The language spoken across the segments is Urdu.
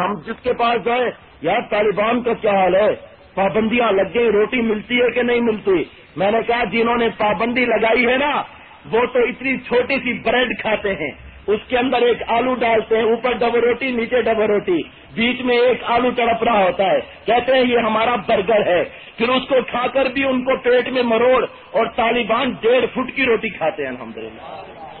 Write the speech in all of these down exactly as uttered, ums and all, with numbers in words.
ہم جس کے پاس گئے، یار طالبان کا کیا حال ہے، پابندیاں لگ گئی، روٹی ملتی ہے کہ نہیں ملتی؟ میں نے کہا جنہوں نے پابندی لگائی ہے نا وہ تو اتنی چھوٹی سی بریڈ کھاتے ہیں، اس کے اندر ایک آلو ڈالتے ہیں، اوپر ڈبل روٹی نیچے ڈبل روٹی، بیچ میں ایک آلو تڑپ رہا ہوتا ہے، کہتے ہیں یہ ہمارا برگر ہے، پھر اس کو کھا کر بھی ان کو پیٹ میں مروڑ، اور طالبان ڈیڑھ فٹ کی روٹی کھاتے ہیں الحمدللہ۔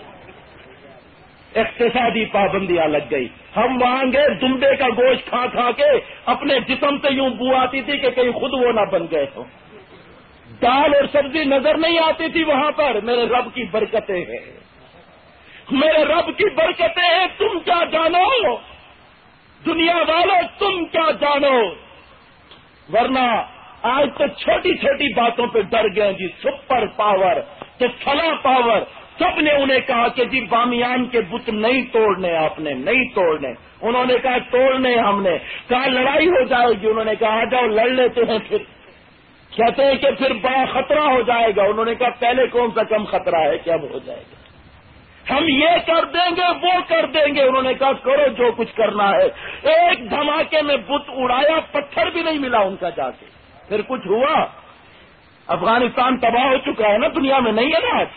اقتصادی پابندیاں لگ گئی، ہم وہاں گئے دمبے کا گوشت کھا کھا کے اپنے جسم سے یوں بو آتی تھی کہ کہیں خود وہ نہ بن گئے ہو، دال اور سبزی نظر نہیں آتی تھی وہاں پر۔ میرے رب کی برکتیں ہیں، میرے رب کی برکتیں ہیں، تم کیا جانو دنیا والوں، تم کیا جانو، ورنہ آج تو چھوٹی چھوٹی باتوں پہ ڈر گئے جی، سپر پاور تو فلاں پاور، سب نے انہیں کہا کہ جی بامیان کے بت نہیں توڑنے، آپ نے نہیں توڑنے، انہوں نے کہا توڑنے، ہم نے کہا لڑائی ہو جائے گی، انہوں نے کہا آ جاؤ لڑ لیتے ہیں، پھر کہتے ہیں کہ پھر بڑا خطرہ ہو جائے گا، انہوں نے کہا پہلے کون سا کم خطرہ ہے کہ اب ہو جائے گا، ہم یہ کر دیں گے وہ کر دیں گے، انہوں نے کہا کرو جو کچھ کرنا ہے۔ ایک دھماکے میں بت اڑایا، پتھر بھی نہیں ملا ان کا جا کے، پھر کچھ ہوا؟ افغانستان تباہ ہو چکا ہے نا، دنیا میں نہیں ہے نا آج،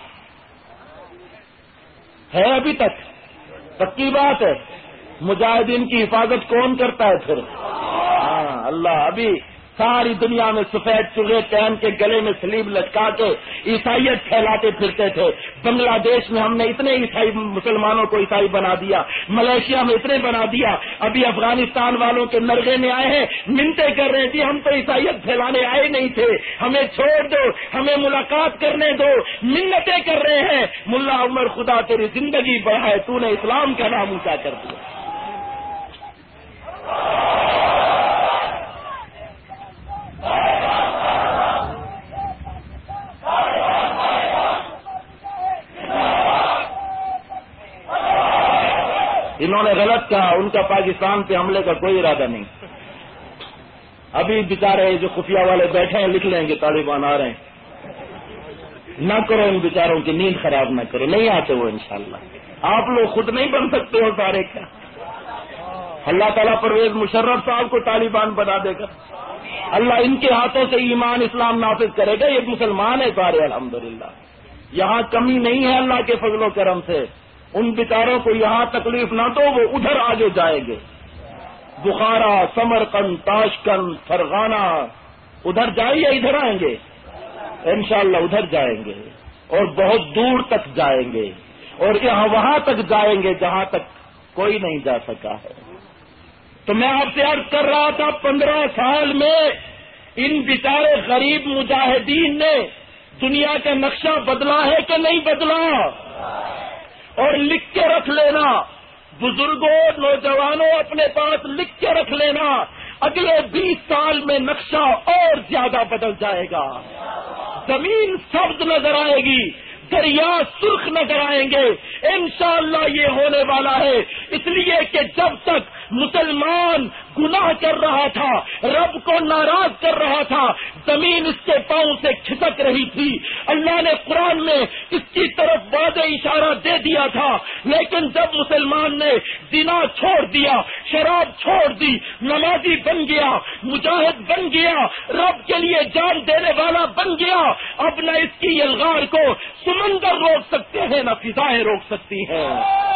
ہے ابھی تک، پکی بات ہے۔ مجاہدین کی حفاظت کون کرتا ہے پھر؟ ہاں اللہ۔ ابھی ساری دنیا میں سفید چوغے پہن کے گلے میں سلیب لٹکا کے عیسائیت پھیلاتے پھرتے تھے، بنگلہ دیش میں ہم نے اتنے عیسائی مسلمانوں کو عیسائی بنا دیا، ملیشیا میں اتنے بنا دیا، ابھی افغانستان والوں کے نرغے میں آئے ہیں، منتیں کر رہے تھے ہم تو عیسائیت پھیلانے آئے نہیں تھے، ہمیں چھوڑ دو، ہمیں ملاقات کرنے دو، منتیں کر رہے ہیں۔ ملا عمر خدا تیری زندگی بڑھائے، تو نے اسلام کا نام اونچا کر دیا۔ انہوں نے غلط کہا، ان کا پاکستان پہ حملے کا کوئی ارادہ نہیں۔ ابھی بیچارے جو خفیہ والے بیٹھے ہیں لکھ لیں گے طالبان آ رہے ہیں، نہ کرو ان بیچاروں کی نیند خراب نہ کرو، نہیں آتے وہ انشاءاللہ۔ آپ لوگ خود نہیں بن سکتے ہو سارے کیا؟ اللہ تعالیٰ پرویز مشرف صاحب کو طالبان بنا دے گا، اللہ ان کے ہاتھوں سے ایمان اسلام نافذ کرے گا، یہ مسلمان ہے سارے الحمدللہ، یہاں کمی نہیں ہے اللہ کے فضل و کرم سے۔ ان بیچاروں کو یہاں تکلیف نہ دو، وہ ادھر آگے جائیں گے، بخارا، سمرقند، تاشکند، فرغانہ، ادھر جائیں ادھر آئیں گے انشاءاللہ، ادھر جائیں گے اور بہت دور تک جائیں گے، اور یہاں وہاں تک جائیں گے جہاں تک کوئی نہیں جا سکا ہے۔ تو میں آپ سے عرض کر رہا تھا پندرہ سال میں ان بیچارے غریب مجاہدین نے دنیا کا نقشہ بدلا ہے کہ نہیں بدلا؟ اور لکھ کے رکھ لینا بزرگوں، نوجوانوں، اپنے پاس لکھ کے رکھ لینا، اگلے بیس سال میں نقشہ اور زیادہ بدل جائے گا، زمین سبز نظر آئے گی، دریا سرخ نظر آئیں گے، انشاءاللہ یہ ہونے والا ہے۔ اس لیے کہ جب تک مسلمان گناہ کر رہا تھا، رب کو ناراض کر رہا تھا، زمین اس کے پاؤں سے کھسک رہی تھی، اللہ نے قرآن میں اس کی طرف واضح اشارہ دے دیا تھا، لیکن جب مسلمان نے زنا چھوڑ دیا، شراب چھوڑ دی، نمازی بن گیا، مجاہد بن گیا، رب کے لیے جان دینے والا بن گیا، اب نہ اس کی یلغار کو سمندر روک سکتے ہیں، نہ فضائیں روک سکتی ہیں۔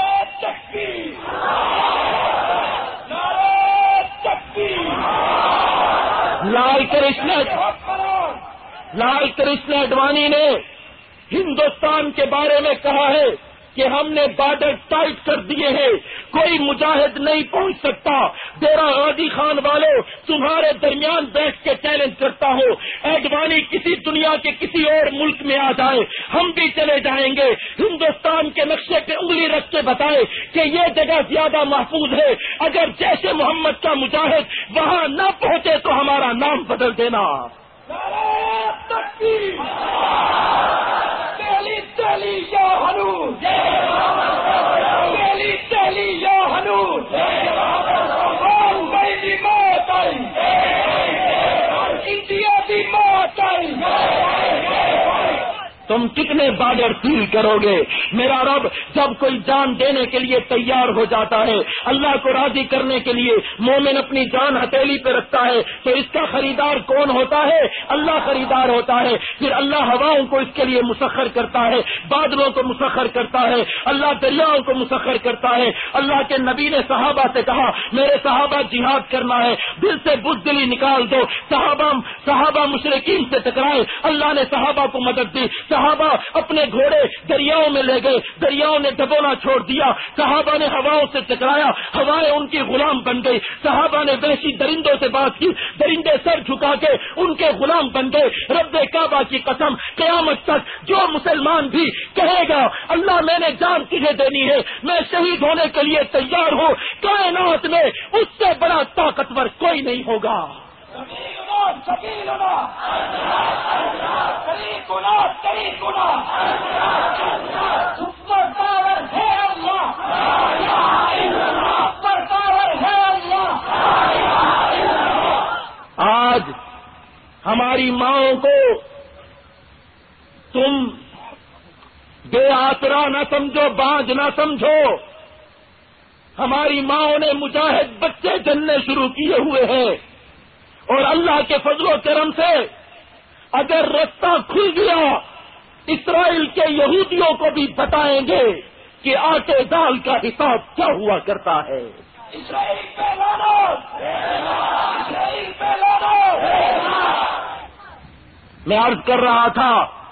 لال کرشن لال کرشن اڈوانی نے ہندوستان کے بارے میں کہا ہے کہ ہم نے بارڈر ٹائٹ کر دیے ہیں، کوئی مجاہد نہیں پہنچ سکتا۔ ڈیرہ غازی خان والوں، تمہارے درمیان بیٹھ کے چیلنج کرتا ہوں، اڈوانی کسی دنیا کے کسی اور ملک میں آ جائے، ہم بھی چلے جائیں گے، ہندوستان کے نقشے پہ انگلی رکھ کے بتائے کہ یہ جگہ زیادہ محفوظ ہے، اگر جیش محمد کا مجاہد وہاں نہ پہنچے تو ہمارا نام بدل دینا۔ دہلی دہلی یا ہنوز، دہلی دہلی یا ہنوز، بمبئی کی موت آئی، انڈیا کی موت آئی، تم کتنے بارڈر سیل کرو گے؟ میرا رب جب کوئی جان دینے کے لیے تیار ہو جاتا ہے، اللہ کو راضی کرنے کے لیے مومن اپنی جان ہتھیلی پہ رکھتا ہے، تو اس کا خریدار کون ہوتا ہے؟ اللہ خریدار ہوتا ہے۔ پھر اللہ ہواؤں کو اس کے لیے مسخر کرتا ہے، بادلوں کو مسخر کرتا ہے، اللہ دریاؤں کو مسخر کرتا ہے۔ اللہ کے نبی نے صحابہ سے کہا میرے صحابہ جہاد کرنا ہے، دل سے بزدلی نکال دو۔ صحابہ صحابہ مشرکین سے ٹکرائے، اللہ نے صحابہ کو مدد دی، صحابہ اپنے گھوڑے دریاؤں میں لے گئے، دریاؤں نے ڈبونا چھوڑ دیا، صحابہ نے ہواؤں سے ٹکرایا، ہوائیں ان کی غلام بن گئی، صحابہ نے وحشی درندوں سے بات کی، درندے سر جھکا کے ان کے غلام بن گئے۔ رب کعبہ کی قسم قیامت تک جو مسلمان بھی کہے گا اللہ میں نے جان تجھے دینی ہے، میں شہید ہونے کے لیے تیار ہوں، کائنات میں اس سے بڑا طاقتور کوئی نہیں ہوگا۔ آج ہماری ماؤں کو تم بے آسرا نہ سمجھو، بانجھ نہ سمجھو۔ ہماری ماؤں نے مجاہد بچے جننے شروع کیے ہوئے ہیں، اور اللہ کے فضل و کرم سے اگر رستہ کھل گیا اسرائیل کے یہودیوں کو بھی بتائیں گے کہ آٹے دال کا حساب کیا ہوا کرتا ہے۔ اسرائیل پہ لعنت، اسرائیل پہ لعنت۔ میں عرض کر رہا تھا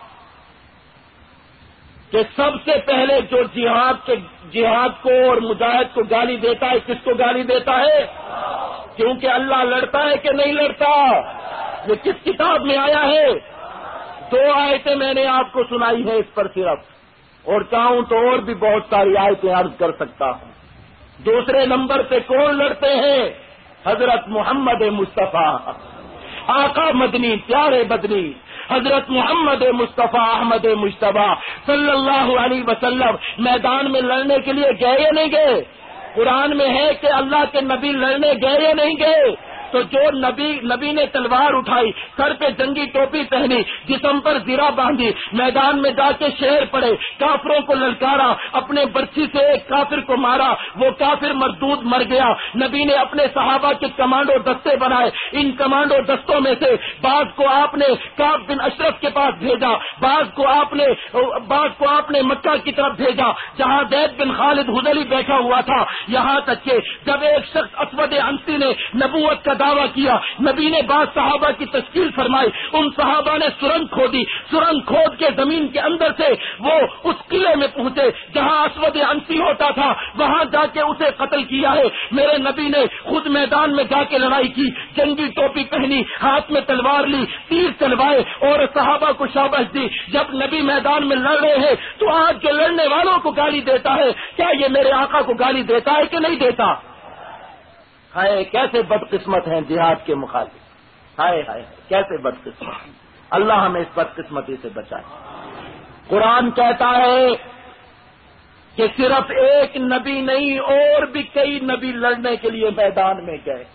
کہ سب سے پہلے جو جہاد کے جہاد کو اور مجاہد کو گالی دیتا ہے، کس کو گالی دیتا ہے؟ کیونکہ اللہ لڑتا ہے کہ نہیں لڑتا؟ یہ کس کتاب میں آیا ہے؟ دو آیتیں میں نے آپ کو سنائی ہے اس پر صرف، اور چاہوں تو اور بھی بہت ساری آیتیں عرض کر سکتا ہوں۔ دوسرے نمبر پہ کون لڑتے ہیں؟ حضرت محمد مصطفیٰ، آقا مدنی، پیارے بدنی، حضرت محمد مصطفیٰ احمد مجتبیٰ صلی اللہ علیہ وسلم میدان میں لڑنے کے لیے گئے یا نہیں گئے؟ قرآن میں ہے کہ اللہ کے نبی لڑنے گئے یا نہیں گئے؟ تو جو نبی نبی نے تلوار اٹھائی، سر پہ جنگی ٹوپی پہنی، جسم پر زرہ باندھی، میدان میں جا کے شعر پڑے، کافروں کو للکارا، اپنے برچھی سے ایک کافر کو مارا، وہ کافر مردود مر گیا۔ نبی نے اپنے صحابہ کے کمانڈو دستے بنائے، ان کمانڈو دستوں میں سے بعض کو آپ نے کعب بن اشرف کے پاس بھیجا، بعض کو آپ نے بعض کو آپ نے مکہ کی طرف بھیجا جہاں زید بن خالد حذلی بیٹھا ہوا تھا، یہاں تک کہ جب ایک شخص اسود عنسی نے نبوت کا دعویٰ کیا، نبی نے بعض صحابہ کی تشکیل فرمائی، ان صحابہ نے سرنگ کھودی، سرنگ کھود کے زمین کے اندر سے وہ اس قلعے میں پہنچے جہاں اسود عنسی ہوتا تھا، وہاں جا کے اسے قتل کیا ہے۔ میرے نبی نے خود میدان میں جا کے لڑائی کی، جنگی ٹوپی پہنی، ہاتھ میں تلوار لی، تیر چلوائے اور صحابہ کو شاباش دی۔ جب نبی میدان میں لڑ رہے ہیں تو آج جو لڑنے والوں کو گالی دیتا ہے، کیا یہ میرے آقا کو گالی دیتا ہے کہ نہیں دیتا؟ ہائے کیسے بدقسمت ہیں جہاد کے مخالف، ہائے ہائے کیسے بدقسمت، اللہ ہمیں اس بدقسمتی سے بچائے۔ قرآن کہتا ہے کہ صرف ایک نبی نہیں اور بھی کئی نبی لڑنے کے لیے میدان میں گئے۔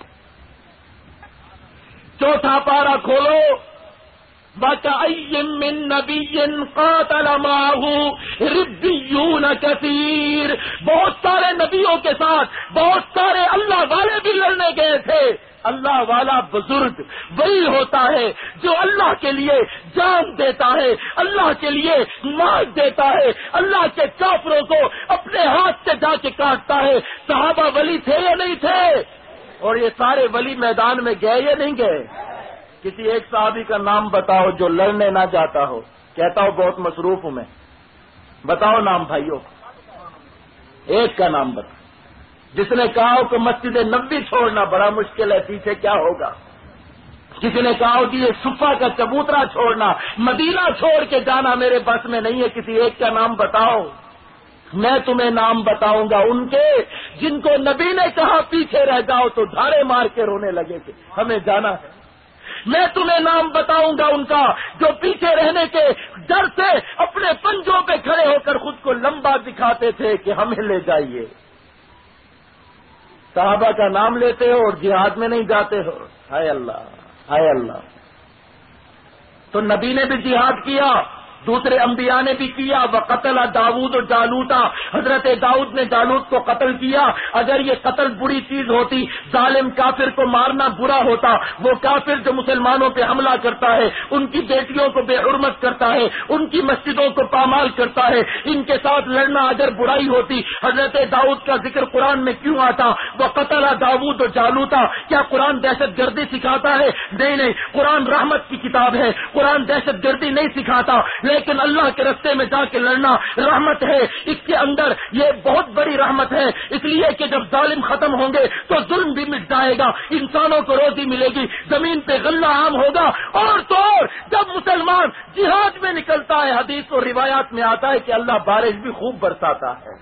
چوتھا پارہ کھولو، وَكَأَيٍّ مِّن نَّبِيٍّ قَاتَلَ مَعَهُ رِبِّيُّونَ كَثِيرٌ، بہت سارے نبیوں کے ساتھ بہت سارے اللہ والے بھی لڑنے گئے تھے۔ اللہ والا بزرگ وہی ہوتا ہے جو اللہ کے لیے جان دیتا ہے، اللہ کے لیے مال دیتا ہے، اللہ کے کافروں کو اپنے ہاتھ سے جا کے کاٹتا ہے۔ صحابہ ولی تھے یا نہیں تھے؟ اور یہ سارے ولی میدان میں گئے یا نہیں گئے؟ کسی ایک صحابی کا نام بتاؤ جو لڑنے نہ جاتا ہو، کہتا ہو بہت مصروف ہوں میں، بتاؤ نام بھائیوں، ایک کا نام بتاؤ جس نے کہا ہو کہ مسجد نبوی چھوڑنا بڑا مشکل ہے، پیچھے کیا ہوگا۔ کسی نے کہا ہو کہ یہ صفا کا چبوترا چھوڑنا، مدینہ چھوڑ کے جانا میرے بس میں نہیں ہے، کسی ایک کا نام بتاؤ۔ میں تمہیں نام بتاؤں گا ان کے جن کو نبی نے کہا پیچھے رہ جاؤ تو دھاڑے مار کے رونے لگے کہ ہمیں جانا ہے۔ میں تمہیں نام بتاؤں گا ان کا جو پیچھے رہنے کے ڈر سے اپنے پنجوں پہ کھڑے ہو کر خود کو لمبا دکھاتے تھے کہ ہمیں لے جائیے۔ صحابہ کا نام لیتے ہو اور جہاد میں نہیں جاتے ہو، ہائے اللہ ہائے اللہ۔ تو نبی نے بھی جہاد کیا، دوسرے انبیاء نے بھی کیا. وقتل داؤد و جالوتا, حضرت داؤد نے جالوت کو قتل کیا. اگر یہ قتل بری چیز ہوتی, ظالم کافر کو مارنا برا ہوتا, وہ کافر جو مسلمانوں پہ حملہ کرتا ہے, ان کی بیٹیوں کو بے حرمت کرتا ہے, ان کی مسجدوں کو پامال کرتا ہے, ان کے ساتھ لڑنا اگر برائی ہوتی, حضرت داؤد کا ذکر قرآن میں کیوں آتا؟ وقتل داؤد و جالوتا. کیا قرآن دہشت گردی سکھاتا ہے؟ نہیں نہیں, قرآن رحمت کی کتاب ہے, قرآن دہشت گردی نہیں سکھاتا, لیکن اللہ کے راستے میں جا کے لڑنا رحمت ہے. اس کے اندر یہ بہت بڑی رحمت ہے, اس لیے کہ جب ظالم ختم ہوں گے تو ظلم بھی مٹ جائے گا, انسانوں کو روزی ملے گی, زمین پہ غلہ عام ہوگا. اور تو اور جب مسلمان جہاد میں نکلتا ہے, حدیث اور روایات میں آتا ہے کہ اللہ بارش بھی خوب برساتا ہے,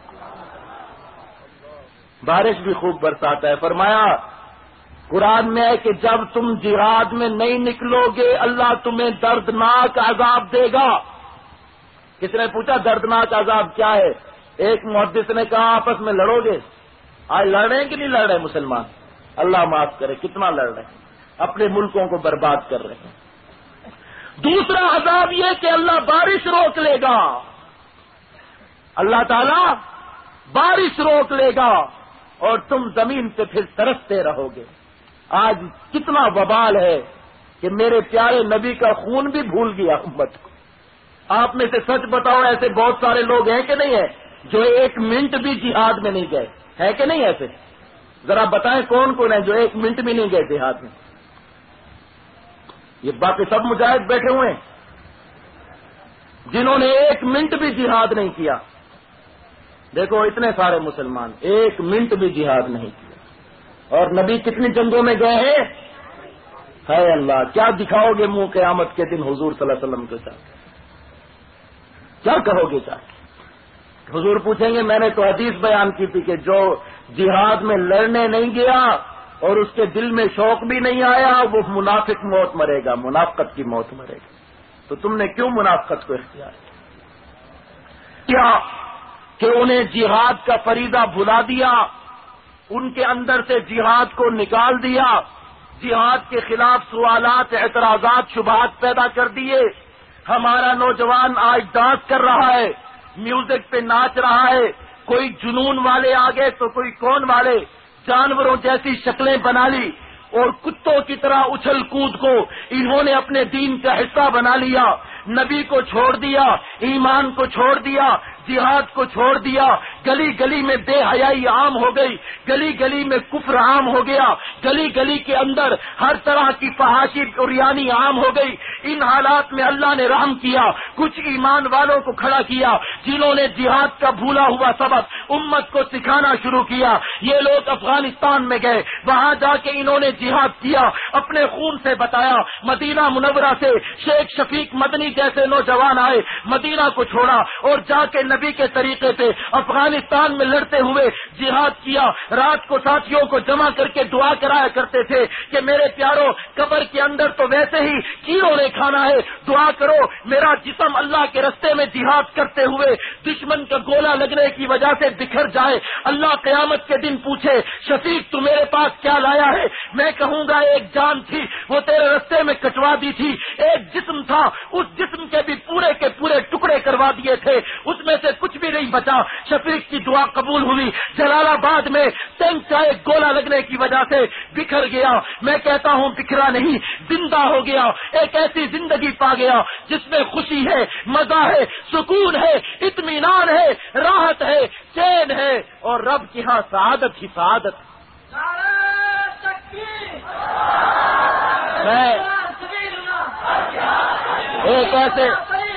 بارش بھی خوب برساتا ہے. فرمایا قرآن میں ہے کہ جب تم جہاد میں نہیں نکلو گے اللہ تمہیں دردناک عذاب دے گا. کس نے پوچھا دردناک عذاب کیا ہے؟ ایک محدث نے کہا آپس میں لڑو گے. آج لڑ رہے ہیں کہ نہیں لڑ رہے مسلمان؟ اللہ معاف کرے, کتنا لڑ رہے ہیں, اپنے ملکوں کو برباد کر رہے ہیں. دوسرا عذاب یہ کہ اللہ بارش روک لے گا, اللہ تعالی بارش روک لے گا اور تم زمین پہ پھر ترستے رہو گے. آج کتنا وبال ہے کہ میرے پیارے نبی کا خون بھی بھول گیا امت کو. آپ میں سے سچ بتاؤ, ایسے بہت سارے لوگ ہیں کہ نہیں ہیں جو ایک منٹ بھی جہاد میں نہیں گئے, ہے کہ نہیں ایسے؟ ذرا بتائیں کون کون ہے جو ایک منٹ بھی نہیں گئے جہاد میں؟ یہ باقی سب مجاہد بیٹھے ہوئے ہیں جنہوں نے ایک منٹ بھی جہاد نہیں کیا. دیکھو اتنے سارے مسلمان ایک منٹ بھی جہاد نہیں کیا, اور نبی کتنی جنگوں میں گئے ہیں. ہے اللہ, کیا دکھاؤ گے منہ قیامت کے دن حضور صلی اللہ علیہ وسلم کے ساتھ؟ کیا کہو گے؟ چاہے حضور پوچھیں گے میں نے تو حدیث بیان کی تھی کہ جو جہاد میں لڑنے نہیں گیا اور اس کے دل میں شوق بھی نہیں آیا وہ منافق موت مرے گا, منافقت کی موت مرے گا. تو تم نے کیوں منافقت کو اختیار کیا کہ انہیں جہاد کا فریضہ بھلا دیا, ان کے اندر سے جہاد کو نکال دیا, جہاد کے خلاف سوالات, اعتراضات, شبہات پیدا کر دیے. ہمارا نوجوان آج ڈانس کر رہا ہے, میوزک پہ ناچ رہا ہے, کوئی جنون والے آگے تو کوئی کون والے, جانوروں جیسی شکلیں بنا لی اور کتوں کی طرح اچھل کود کو انہوں نے اپنے دین کا حصہ بنا لیا. نبی کو چھوڑ دیا, ایمان کو چھوڑ دیا, جہاد کو چھوڑ دیا. گلی گلی میں بے حیائی عام ہو گئی, گلی گلی میں کفر عام ہو گیا, گلی گلی کے اندر ہر طرح کی فحاشی اور یعنی عام ہو گئی. ان حالات میں اللہ نے رحم کیا, کچھ ایمان والوں کو کھڑا کیا جنہوں نے جہاد کا بھولا ہوا سبق امت کو سکھانا شروع کیا. یہ لوگ افغانستان میں گئے, وہاں جا کے انہوں نے جہاد کیا, اپنے خون سے بتایا. مدینہ منورہ سے شیخ شفیق مدنی جیسے نوجوان آئے, مدینہ کو چھوڑا اور جا کے نبی کے طریقے سے افغانستان میں لڑتے ہوئے جہاد کیا. رات کو ساتھیوں کو جمع کر کے دعا کرایا کرتے تھے کہ میرے پیاروں قبر کے اندر تو ویسے ہی کیڑوں نے کھانا ہے, دعا کرو میرا جسم اللہ کے راستے میں جہاد کرتے ہوئے دشمن کا گولا لگنے کی وجہ سے بکھر جائے. اللہ قیامت کے دن پوچھے شفیق تو میرے پاس کیا لایا ہے؟ میں کہوں گا ایک جان تھی وہ تیرے راستے میں کٹوا دی تھی, ایک جسم تھا اس جسم کے بھی پورے کے پورے ٹکڑے کروا دیے تھے, اس میں سے کچھ بھی نہیں بچا. شفیق کی دعا قبول ہوئی. جلال آباد میں ٹینک کا ایک گولا لگنے کی وجہ سے بکھر گیا. میں کہتا ہوں بکھرا نہیں, زندہ ہو گیا, ایک ایسی زندگی پا گیا جس میں خوشی ہے, مزہ ہے, سکون ہے, اطمینان ہے, راحت ہے, چین ہے اور رب کی ہاں سعادت ہی سعادت. میں ایک ایسے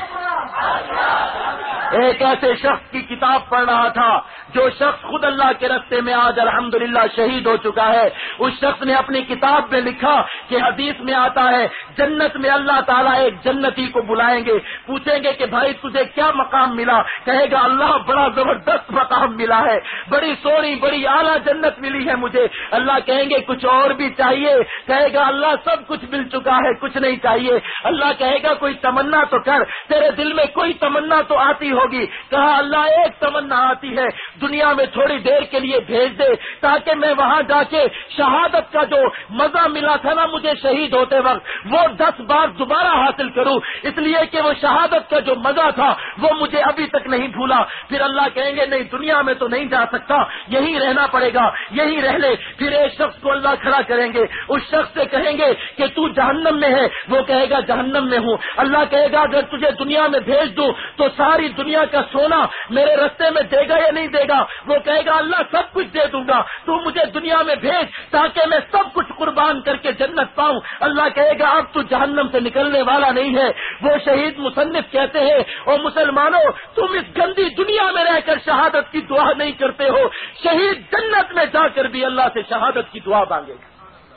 ایک ایسے شخص کی کتاب پڑھ رہا تھا جو شخص خود اللہ کے راستے میں آج الحمدللہ شہید ہو چکا ہے. اس شخص نے اپنی کتاب میں لکھا کہ حدیث میں آتا ہے جنت میں اللہ تعالیٰ ایک جنتی کو بلائیں گے, پوچھیں گے کہ بھائی تجھے کیا مقام ملا؟ کہے گا اللہ بڑا زبردست مقام ملا ہے, بڑی سونی بڑی اعلیٰ جنت ملی ہے مجھے. اللہ کہیں گے کچھ اور بھی چاہیے؟ کہے گا اللہ سب کچھ مل چکا ہے, کچھ نہیں چاہیے. اللہ کہے گا کوئی تمنا تو کر, تیرے دل میں کوئی تمنا تو آتی ہوگی. کہا اللہ ایک تمنا آتی ہے, دنیا میں تھوڑی دیر کے لیے بھیج دے تاکہ میں وہاں جا کے شہادت کا جو مزہ ملا تھا نا مجھے شہید ہوتے وقت وہ دس بار دوبارہ حاصل کروں, اس لیے کہ وہ شہادت کا جو مزہ تھا وہ مجھے ابھی تک نہیں بھولا. پھر اللہ کہیں گے نہیں دنیا میں تو نہیں جا سکتا, یہیں رہنا پڑے گا, یہیں رہ لے. پھر ایک شخص کو اللہ کھڑا کریں گے, اس شخص سے کہیں گے کہ تو جہنم میں ہے, وہ کہے گا جہنم میں ہوں. اللہ کہے گا اگر تجھے دنیا میں بھیج دوں تو ساری دنیا کا سونا میرے رستے میں دے گا یا نہیں دے گا؟ وہ کہے گا اللہ سب کچھ دے دوں گا, تو مجھے دنیا میں بھیج تاکہ میں سب کچھ قربان کر کے جنت پاؤں. اللہ کہے گا اب تو جہنم سے نکلنے والا نہیں ہے. وہ شہید مصنف کہتے ہیں اور مسلمانوں تم اس گندی دنیا میں رہ کر شہادت کی دعا نہیں کرتے ہو, شہید جنت میں جا کر بھی اللہ سے شہادت کی دعا مانگے گا,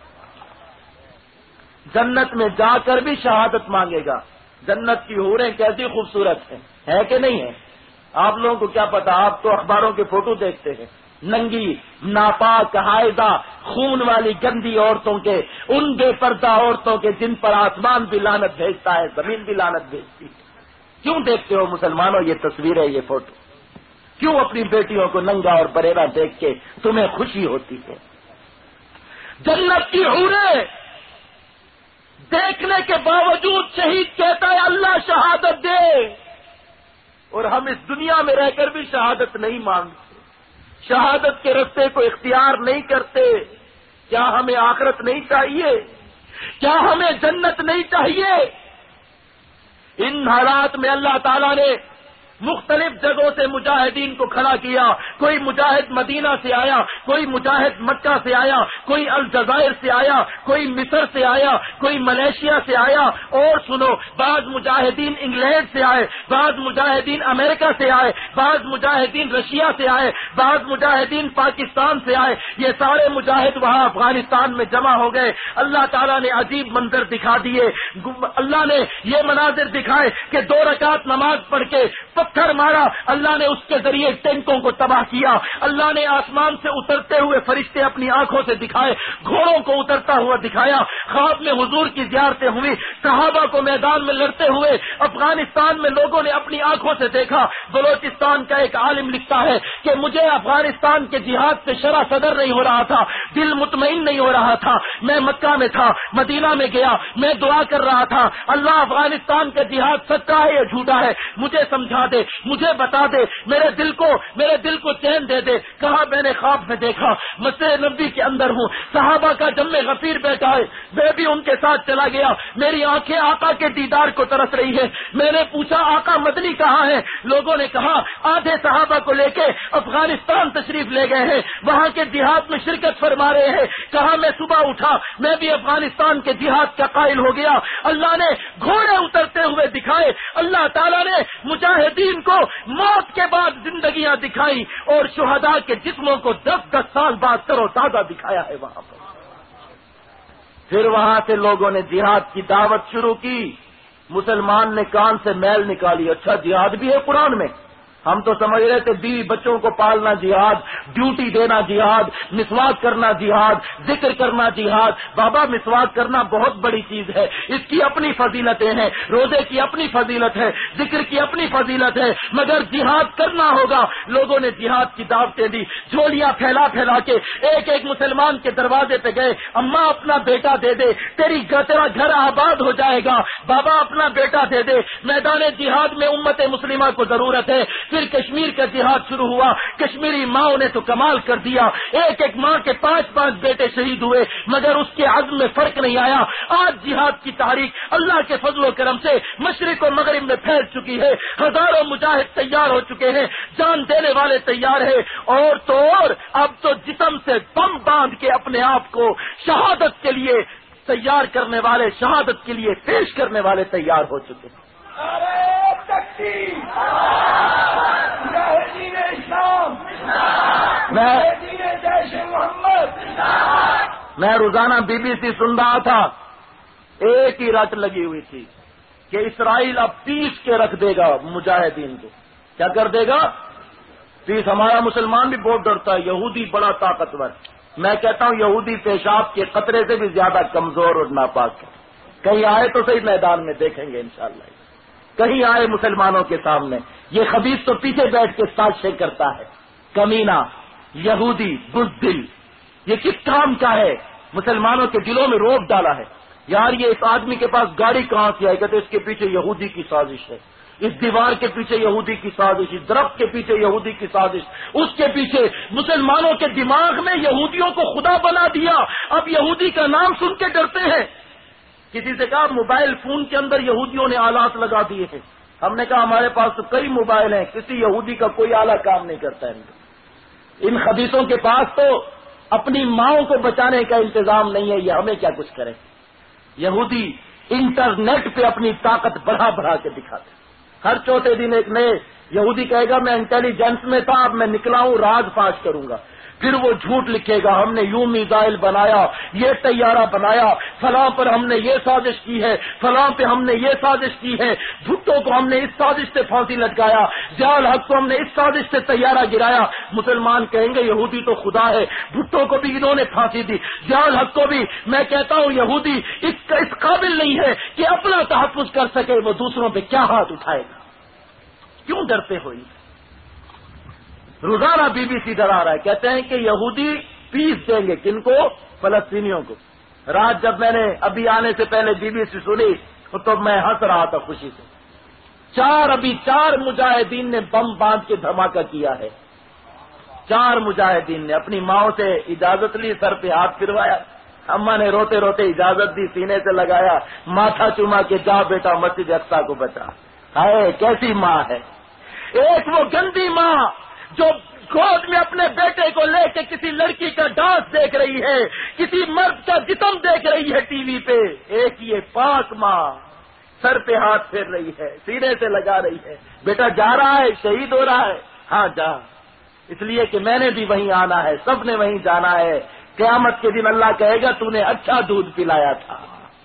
جنت میں جا کر بھی شہادت مانگے گا. جنت کی حوریں کیسی خوبصورت ہیں, ہے کہ نہیں ہے؟ آپ لوگوں کو کیا پتا, آپ تو اخباروں کے فوٹو دیکھتے ہیں ننگی ناپاک حائضہ خون والی گندی عورتوں کے, ان بے پردہ عورتوں کے جن پر آسمان بھی لعنت بھیجتا ہے, زمین بھی لعنت بھیجتی ہے. کیوں دیکھتے ہو مسلمانوں یہ تصویریں, یہ فوٹو؟ کیوں اپنی بیٹیوں کو ننگا اور بریرا دیکھ کے تمہیں خوشی ہوتی ہے؟ جنت کی حوریں دیکھنے کے باوجود شہید کہتا ہے اللہ شہادت دے, اور ہم اس دنیا میں رہ کر بھی شہادت نہیں مانگتے, شہادت کے رستے کو اختیار نہیں کرتے. کیا ہمیں آخرت نہیں چاہیے؟ کیا ہمیں جنت نہیں چاہیے؟ ان حالات میں اللہ تعالیٰ نے مختلف جگہوں سے مجاہدین کو کھڑا کیا. کوئی مجاہد مدینہ سے آیا, کوئی مجاہد مکہ سے آیا, کوئی الجزائر سے آیا, کوئی مصر سے آیا, کوئی ملیشیا سے آیا, اور سنو بعض مجاہدین انگلینڈ سے آئے, بعض مجاہدین امریکہ سے آئے, بعض مجاہدین رشیا سے آئے, بعض مجاہدین پاکستان سے آئے. یہ سارے مجاہد وہاں افغانستان میں جمع ہو گئے. اللہ تعالیٰ نے عجیب منظر دکھا دیے. اللہ نے یہ مناظر دکھائے کہ دو رکعت نماز پڑھ کے پتھر مارا, اللہ نے اس کے ذریعے ٹینکوں کو تباہ کیا. اللہ نے آسمان سے اترتے ہوئے فرشتے اپنی آنکھوں سے دکھائے, گھوڑوں کو اترتا ہوا دکھایا. خواب میں حضور کی زیارتیں ہوئی, صحابہ کو میدان میں لڑتے ہوئے افغانستان میں لوگوں نے اپنی آنکھوں سے دیکھا. بلوچستان کا ایک عالم لکھتا ہے کہ مجھے افغانستان کے جہاد سے شرح صدر نہیں ہو رہا تھا, دل مطمئن نہیں ہو رہا تھا. میں مکہ میں تھا, مدینہ میں گیا, میں دعا کر رہا تھا اللہ افغانستان کا جہاد سچا ہے یا جھوٹا ہے مجھے سمجھا دے, مجھے بتا دے, میرے دل کو میرے دل کو چین دے دے. کہا میں نے خواب میں دیکھا مسجد نبی کے اندر ہوں, صحابہ کا جم غفیر بیٹھا ہے, میں بھی ان کے ساتھ چلا گیا. میری آنکھیں آقا کے دیدار کو ترس رہی ہے. میں نے پوچھا آقا مدنی کہاں ہے؟ لوگوں نے کہا آدھے صحابہ کو لے کے افغانستان تشریف لے گئے ہیں, وہاں کے جہاد میں شرکت فرما رہے ہیں. کہا میں صبح اٹھا, میں بھی افغانستان کے جہاد کا قائل ہو گیا. اللہ نے گھوڑے اترتے ہوئے دکھائے, اللہ تعالیٰ نے مجاہدین کو موت کے بعد زندگیاں دکھائی, اور شہداء کے جسموں کو دس دس سال بعد تر و تازہ دکھایا ہے وہاں پر. پھر وہاں سے لوگوں نے جہاد کی دعوت شروع کی. مسلمان نے کان سے میل نکالی, اچھا جہاد بھی ہے قرآن میں؟ ہم تو سمجھ رہے تھے بیوی بچوں کو پالنا جہاد, ڈیوٹی دینا جہاد, مسواک کرنا جہاد, ذکر کرنا جہاد. بابا مسواک کرنا بہت بڑی چیز ہے, اس کی اپنی فضیلتیں ہیں, روزے کی اپنی فضیلت ہے, ذکر کی اپنی فضیلت ہے, مگر جہاد کرنا ہوگا. لوگوں نے جہاد کی دعوتیں دی, جھولیاں پھیلا پھیلا کے ایک ایک مسلمان کے دروازے پہ گئے. اماں اپنا بیٹا دے دے, تیری تیرا گھر آباد ہو جائے گا. بابا اپنا بیٹا دے دے, میدان جہاد میں امت مسلمہ کو ضرورت ہے. پھر کشمیر کا جہاد شروع ہوا. کشمیری ماؤں نے تو کمال کر دیا, ایک ایک ماں کے پانچ پانچ بیٹے شہید ہوئے, مگر اس کے عزم میں فرق نہیں آیا. آج جہاد کی تاریخ اللہ کے فضل و کرم سے مشرق و مغرب میں پھیل چکی ہے. ہزاروں مجاہد تیار ہو چکے ہیں, جان دینے والے تیار ہیں, اور تو اور اب تو جسم سے بم باندھ کے اپنے آپ کو شہادت کے لیے تیار کرنے والے, شہادت کے لیے پیش کرنے والے تیار ہو چکے ہیں. میں میں روزانہ بی بی سی سن رہا تھا, ایک ہی رٹ لگی ہوئی تھی کہ اسرائیل اب پیس کے رکھ دے گا مجاہدین کو. کیا کر دے گا؟ پیس. ہمارا مسلمان بھی بہت ڈرتا ہے, یہودی بڑا طاقتور. میں کہتا ہوں یہودی پیشاب کے قطرے سے بھی زیادہ کمزور اور ناپاک ہے. کہیں آئے تو صحیح میدان میں دیکھیں گے انشاءاللہ. کہیں آئے مسلمانوں کے سامنے، یہ خبیث تو پیچھے بیٹھ کے سازشیں کرتا ہے، کمینہ یہودی بزدل، یہ کس کام کا ہے؟ مسلمانوں کے دلوں میں روب ڈالا ہے، یار یہ اس آدمی کے پاس گاڑی کہاں سے آئی؟ کہتے اس کے پیچھے یہودی کی سازش ہے، اس دیوار کے پیچھے یہودی کی سازش، اس درخت کے پیچھے یہودی کی سازش، اس کے پیچھے مسلمانوں کے دماغ میں یہودیوں کو خدا بنا دیا، اب یہودی کا نام سن کے ڈرتے ہیں۔ کسی سے کہا موبائل فون کے اندر یہودیوں نے آلات لگا دیے ہیں، ہم نے کہا ہمارے پاس تو کئی موبائل ہیں، کسی یہودی کا کوئی آلہ کام نہیں کرتا ہے، ان خبیثوں کے پاس تو اپنی ماؤں کو بچانے کا انتظام نہیں ہے، یہ ہمیں کیا کچھ کریں۔ یہودی انٹرنیٹ پہ اپنی طاقت بڑھا بڑھا کے دکھاتے ہیں، ہر چوتھے دن ایک نئے یہودی کہے گا میں انٹیلیجنس میں تھا، اب میں نکلا ہوں راز فاش کروں گا، پھر وہ جھوٹ لکھے گا ہم نے یوں میزائل بنایا، یہ طیارہ بنایا، فلاں پر ہم نے یہ سازش کی ہے، فلاں پہ ہم نے یہ سازش کی ہے، بھٹو کو ہم نے اس سازش سے پھانسی لٹکایا، ضیاء الحق کو ہم نے اس سازش سے طیارہ گرایا۔ مسلمان کہیں گے یہودی تو خدا ہے، بھٹو کو بھی انہوں نے پھانسی دی، ضیاء الحق کو بھی۔ میں کہتا ہوں یہودی اس اس قابل نہیں ہے کہ اپنا تحفظ کر سکے، وہ دوسروں پہ کیا ہاتھ اٹھائے گا؟ کیوں ڈرتے ہوئی؟ روزانہ بی بی سی ڈرا رہا ہے، کہتے ہیں کہ یہودی پیس دیں گے کن کو؟ فلسطینیوں کو۔ رات جب میں نے ابھی آنے سے پہلے بی بی سی سنی تو میں ہنس رہا تھا خوشی سے، چار ابھی چار مجاہدین نے بم باندھ کے دھماکہ کیا ہے، چار مجاہدین نے اپنی ماں سے اجازت لی، سر پہ ہاتھ پھروایا، اماں نے روتے روتے اجازت دی، سینے سے لگایا، ماتھا چوما کے جا بیٹا مسجد اقصی کو بچا۔ ہائے کیسی ماں ہے! ایک وہ گندی ماں جو گود میں اپنے بیٹے کو لے کے کسی لڑکی کا ڈانس دیکھ رہی ہے، کسی مرد کا جسم دیکھ رہی ہے ٹی وی پہ، ایک یہ پاک ماں سر پہ ہاتھ پھیر رہی ہے، سینے سے لگا رہی ہے، بیٹا جا رہا ہے، شہید ہو رہا ہے، ہاں جا، اس لیے کہ میں نے بھی وہیں آنا ہے، سب نے وہیں جانا ہے، قیامت کے دن اللہ کہے گا تو نے اچھا دودھ پلایا تھا۔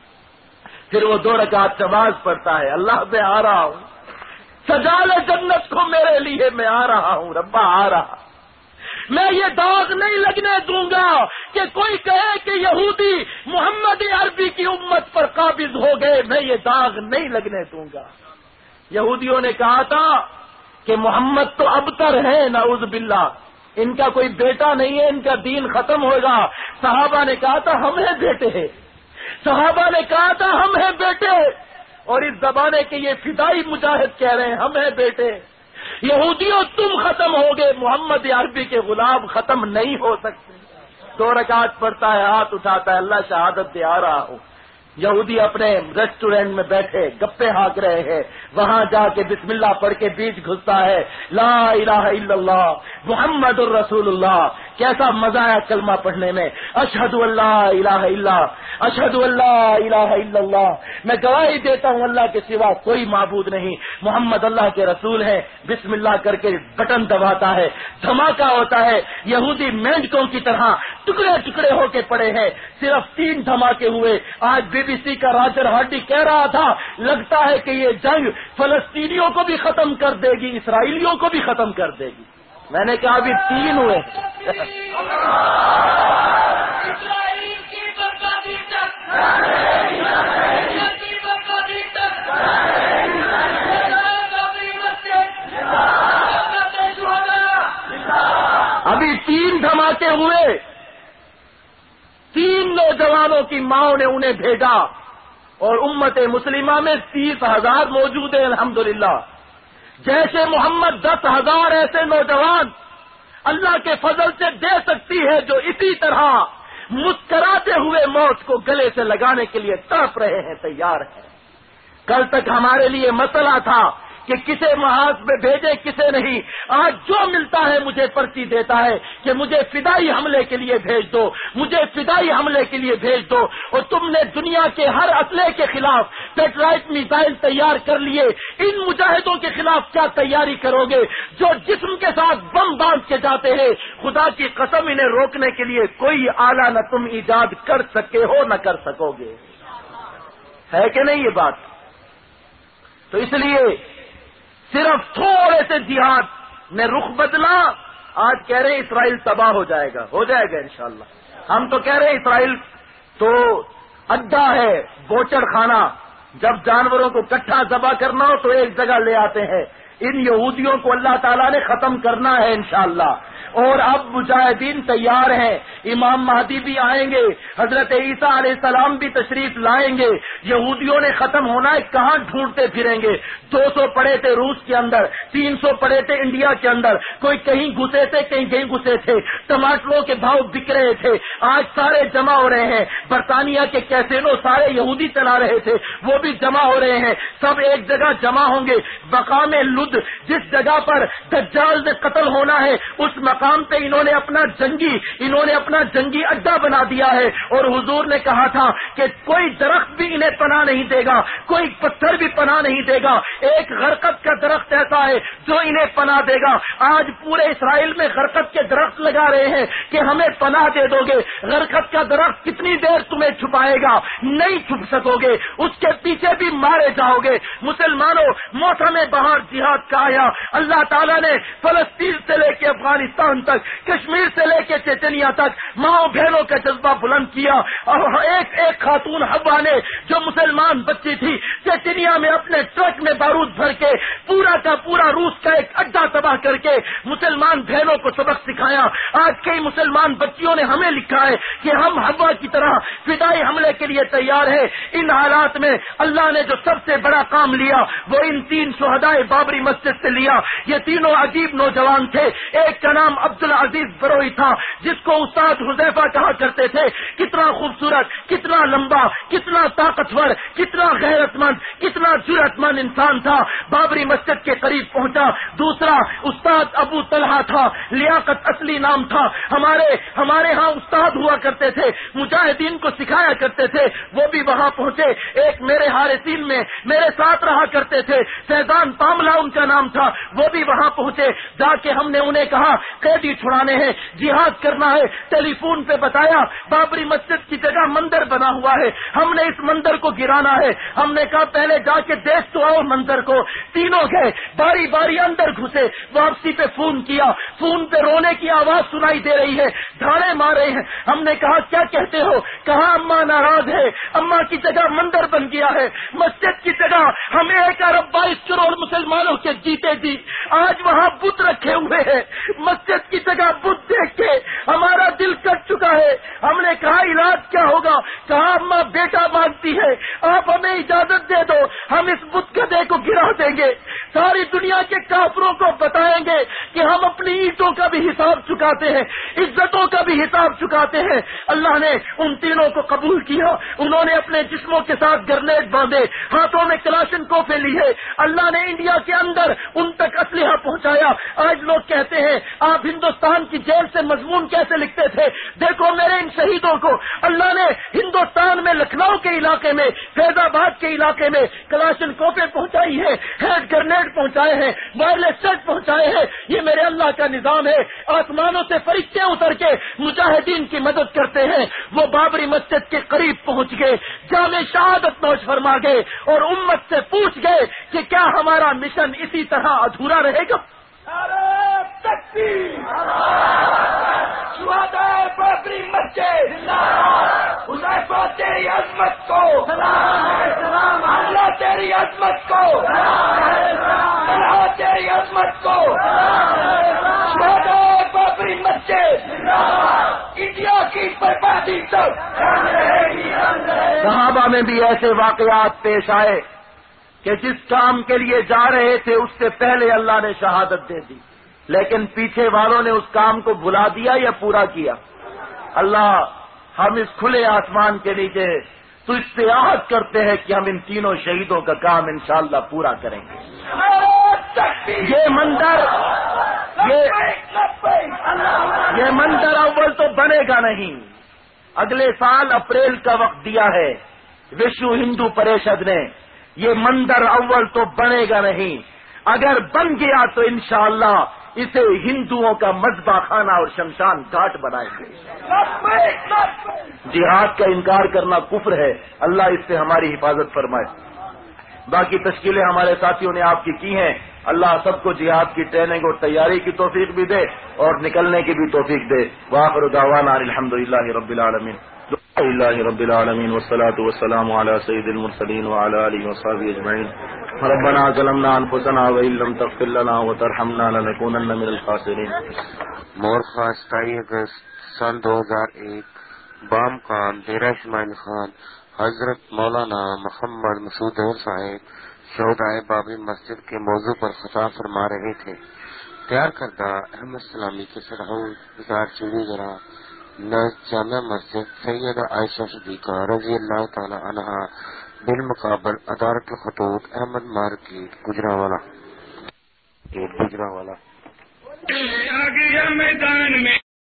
پھر وہ دو رکعت نماز پڑھتا ہے، اللہ میں آ رہا ہوں، سجا لے جنت کو میرے لیے، میں آ رہا ہوں ربا آ رہا، میں یہ داغ نہیں لگنے دوں گا کہ کوئی کہے کہ یہودی محمد عربی کی امت پر قابض ہو گئے، میں یہ داغ نہیں لگنے دوں گا۔ یہودیوں نے کہا تھا کہ محمد تو ابتر ہے نعوذ باللہ، ان کا کوئی بیٹا نہیں ہے، ان کا دین ختم ہوگا۔ صحابہ نے کہا تھا ہم ہیں بیٹے، صحابہ نے کہا تھا ہم ہیں بیٹے، اور اس زمانے کے یہ فدائی مجاہد کہہ رہے ہیں ہم ہیں بیٹے۔ یہودیوں تم ختم ہو گئے، محمد عربی کے غلام ختم نہیں ہو سکتے۔ دو رکعت پڑھتا ہے، ہاتھ اٹھاتا ہے، اللہ شہادت دے آ رہا ہوں۔ یہودی اپنے ریسٹورینٹ میں بیٹھے گپے ہانک رہے ہیں، وہاں جا کے بسم اللہ پڑھ کے بیچ گھستا ہے، لا الہ الا اللہ محمد الرسول اللہ۔ کیسا مزہ ہے کلمہ پڑھنے میں، اشہد ان لا الہ الا اشہد ان لا الہ الا اللہ، میں گواہی دیتا ہوں اللہ کے سوا کوئی معبود نہیں، محمد اللہ کے رسول ہیں۔ بسم اللہ کر کے بٹن دباتا ہے، دھماکہ ہوتا ہے، یہودی مینڈکوں کی طرح ٹکڑے ٹکڑے ہو کے پڑے ہیں، صرف تین دھماکے ہوئے۔ آج بی بی سی کا راجر ہارڈی کہہ رہا تھا لگتا ہے کہ یہ جنگ فلسطینیوں کو بھی ختم کر دے گی، اسرائیلیوں کو بھی ختم کر دے گی۔ میں نے کہا ابھی تین ہوئے۔ ابھی تین دھماکے ہوئے، تین نوجوانوں کی ماں نے انہیں بھیجا، اور امت مسلمہ میں تیس ہزار موجود ہیں الحمدللہ۔ جیسے محمد دس ہزار ایسے نوجوان اللہ کے فضل سے دے سکتی ہے جو اسی طرح مسکراتے ہوئے موت کو گلے سے لگانے کے لیے تڑپ رہے ہیں، تیار ہیں۔ کل تک ہمارے لیے مسئلہ تھا کہ کسے محاذ میں بھیجے کسے نہیں، آج جو ملتا ہے مجھے پرچی دیتا ہے کہ مجھے فدائی حملے کے لیے بھیج دو، مجھے فدائی حملے کے لیے بھیج دو۔ اور تم نے دنیا کے ہر اسلحے کے خلاف پیٹرائٹ میزائل تیار کر لیے، ان مجاہدوں کے خلاف کیا تیاری کرو گے جو جسم کے ساتھ بم باندھ کے جاتے ہیں؟ خدا کی قسم انہیں روکنے کے لیے کوئی آلہ نہ تم ایجاد کر سکے ہو نہ کر سکو گے، ہے کہ نہیں یہ بات؟ تو اس لیے صرف تھوڑے سے جہاد نے رخ بدلا، آج کہہ رہے ہیں اسرائیل تباہ ہو جائے گا، ہو جائے گا انشاءاللہ۔ ہم تو کہہ رہے ہیں اسرائیل تو اڈا ہے، بوچڑ خانہ، جب جانوروں کو کٹھا ذبح کرنا ہو تو ایک جگہ لے آتے ہیں. ان یہودیوں کو اللہ تعالیٰ نے ختم کرنا ہے انشاءاللہ. اور اب مجاہدین تیار ہیں. امام مہدی بھی آئیں گے, حضرت عیسیٰ علیہ السلام بھی تشریف لائیں گے. یہودیوں نے ختم ہونا ہے, کہاں ڈھونڈتے پھریں گے؟ دو سو پڑے تھے روس کے اندر, تین سو پڑے تھے انڈیا کے اندر, کوئی کہیں گھسے تھے کہیں کہیں گھسے تھے. ٹماٹروں کے بھاؤ بک رہے تھے, آج سارے جمع ہو رہے ہیں. برطانیہ کے کیسینو سارے یہودی چلا رہے تھے, وہ بھی جمع ہو رہے ہیں. سب ایک جگہ جمع ہوں گے. مقام لد, جس جگہ پر دجال نے قتل ہونا ہے, اس مقام پہ انہوں نے اپنا جنگی انہوں نے اپنا جنگی اڈا بنا دیا ہے. اور حضور نے کہا تھا کہ کوئی درخت بھی انہیں پناہ نہیں دے گا, کوئی پتھر بھی پناہ نہیں دے گا. ایک غرقت کا درخت ایسا ہے جو انہیں پناہ دے گا. آج پورے اسرائیل میں غرقت کے درخت لگا رہے ہیں کہ ہمیں پناہ دے دو گے. غرقت کا درخت کتنی دیر تمہیں چھپائے گا؟ نہیں چھپ سکو گے, اس کے پیچھے بھی مارے جاؤ گے. مسلمانوں, موسم بہار جہاد کا آیا. اللہ تعالیٰ نے فلسطین سے لے کے افغانستان تک, کشمیر سے لے کے چیچنیا تک ماؤں بہنوں کا جذبہ بلند کیا. اور ایک ایک خاتون حوا نے, جو مسلمان بچی تھی, چیچنیا میں اپنے ٹرک میں بارود بھر کے پورا کا پورا روس کا ایک اڈا تباہ کر کے مسلمان بہنوں کو سبق سکھایا. آج کئی مسلمان بچیوں نے ہمیں لکھا ہے کہ ہم حوا کی طرح فدائی حملے کے لیے تیار ہیں. ان حالات میں اللہ نے جو سب سے بڑا کام لیا وہ ان تین شہدائے بابری مسجد سے لیا. یہ تینوں عجیب نوجوان تھے. ایک کا نام عبدالعزیز بروئی تھا, جس کو استاد حذیفہ کہا کرتے تھے. کتنا خوبصورت, کتنا لمبا, کتنا طاقتور, کتنا غیرت مند, کتنا جرأت مند انسان تھا. بابری مسجد کے قریب پہنچا. دوسرا استاد ابو طلحہ تھا, لیاقت اصلی نام تھا. ہمارے ہمارے ہاں استاد ہوا کرتے تھے, مجاہدین کو سکھایا کرتے تھے, وہ بھی وہاں پہنچے. ایک میرے حارثین میں میرے ساتھ رہا کرتے تھے, فیضان پاملا ان کا نام تھا, وہ بھی وہاں پہنچے. جا کے ہم نے انہیں کہا قیدی چھڑانے ہیں, جہاد کرنا ہے. ٹیلی فون پہ بتایا بابری مسجد کی جگہ مندر بنا ہوا ہے, ہم نے اس مندر کو گرانا ہے. ہم نے کہا پہلے جا کے دیکھ تو آؤ مندر کو. تینوں گئے, باری باری اندر گھسے. واپسی پہ فون کیا, فون پہ رونے کی آواز سنائی دے رہی ہے, دھاڑے مار رہے ہیں. ہم نے کہا کیا کہتے ہو؟ کہا اماں ناراض ہے, اماں کی جگہ مندر بن گیا ہے, مسجد کی جگہ ہم ایک ارب بائیس کروڑ مسلمانوں کے جیتے جی آج وہاں بت رکھے ہوئے ہیں. مسجد کی جگہ بت دیکھ کے ہمارا دل کٹ چکا ہے. ہم نے کہا علاج کیا ہوگا؟ کہا اماں بیٹا مانگتی ہے, آپ ہمیں اجازت دے دو, ہم اس بت گدھے کو گرا دیں گے. ساری دنیا کے کافروں کو بتائیں گے کہ ہم اپنی اینٹوں کا بھی حساب چکاتے ہیں, عزتوں کا بھی حساب چکاتے ہیں. اللہ نے ان تینوں کو قبول کیا. انہوں نے اپنے جسموں کے ساتھ گرنیڈ باندھے, ہاتھوں میں کلاشن کوفے لیے. اللہ نے انڈیا کے اندر ان تک اسلحہ پہنچایا. آج لوگ کہتے ہیں آپ ہندوستان کی جیل سے مضمون کیسے لکھتے تھے؟ دیکھو میرے ان شہیدوں کو اللہ نے ہندوستان میں لکھنؤ کے علاقے میں, فیض آباد کے علاقے میں کلاشن کوفے پہنچائی ہے, ہینڈ گرنیڈ پہنچائے ہیں, وائرلیس سیٹ پہنچائے ہیں. یہ میرے اللہ کا نظام ہے. آسمانوں سے فرشتے اتر کے مجاہدین کی مدد کرتے ہیں. وہ بابری مسجد کے قریب پہنچ گئے, جامع شہادت نوش فرما گئے اور امت سے پوچھ گئے کہ کیا ہمارا مشن اسی طرح ادھورا رہے گا؟ بابری مسجد حذیفہ تیری عظمت کو, اللہ تیری عظمت کو, اللہ تیری عظمت کو. بابری مسجد انڈیا کی بربادی تک. صحابہ میں بھی ایسے واقعات پیش آئے کہ جس کام کے لیے جا رہے تھے اس سے پہلے اللہ نے شہادت دے دی, لیکن پیچھے والوں نے اس کام کو بھلا دیا یا پورا کیا؟ اللہ, ہم اس کھلے آسمان کے نیچے تو اس سے عہد کرتے ہیں کہ ہم ان تینوں شہیدوں کا کام انشاءاللہ پورا کریں گے. یہ منظر یہ, یہ منظر اول تو بنے گا نہیں. اگلے سال اپریل کا وقت دیا ہے وشو ہندو پریشد نے. یہ منظر اول تو بنے گا نہیں. اگر بن گیا تو انشاءاللہ اسے ہندوؤں کا مذبح خانہ اور شمشان گھاٹ بنائیں گے. جہاد کا انکار کرنا کفر ہے. اللہ اس سے ہماری حفاظت فرمائے. باقی تشکیلیں ہمارے ساتھیوں نے آپ کی کی ہیں. اللہ سب کو جہاد کی ٹریننگ اور تیاری کی توفیق بھی دے اور نکلنے کی بھی توفیق دے. وآخر دعوانا الحمدللہ رب العالمین. لله رب العالمين والصلاة والسلام على سيد المرسلين وعلى آله وصحبه أجمعين. ربنا ظلمنا أنفسنا وإن لم تغفر لنا وترحمنا لنكونن من الخاسرين. مورخہ ستائی اگست سن دو ہزار ایک بام کان ڈیرہ اسماعیل خان حضرت مولانا محمد مسعود صاحب شہدائے بابی مسجد کے موضوع پر خطاب فرما رہے تھے. تیار کردہ احمد سلامی کے سرحود بازار چوڑی گرا جامع مسجد سیدہ عائشہ صدیقہ رضی اللہ تعالی عنہا بالمقابل ادارت الخطوط احمد مارکیٹ گجرانوالہ گجرانوالہ میدان میں